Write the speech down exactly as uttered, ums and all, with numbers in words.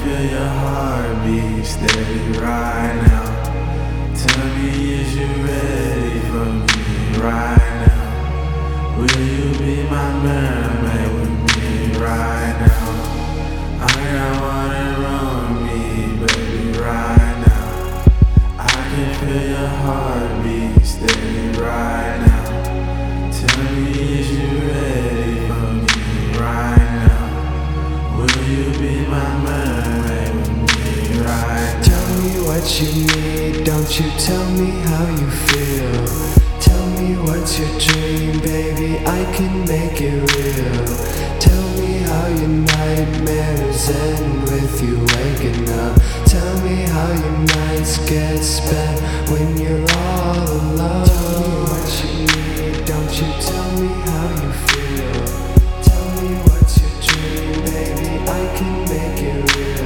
feel your heartbeat steady right now. Tell me, is you ready for me right now? Will you be my mermaid with me right now? I got water on me, baby, right now. I can feel your heartbeat steady right now. Tell me, is you ready for me right now? Will you be my mermaid with me right now? Tell me what you need, don't you tell me how you feel. Tell me what's your dream, baby, I can make it real. Tell me how your nightmares end with you waking up. Tell me how your nights get spent when you're all alone. Tell me what you need, don't you tell me how you feel. Tell me what's your dream, baby, I can make it real.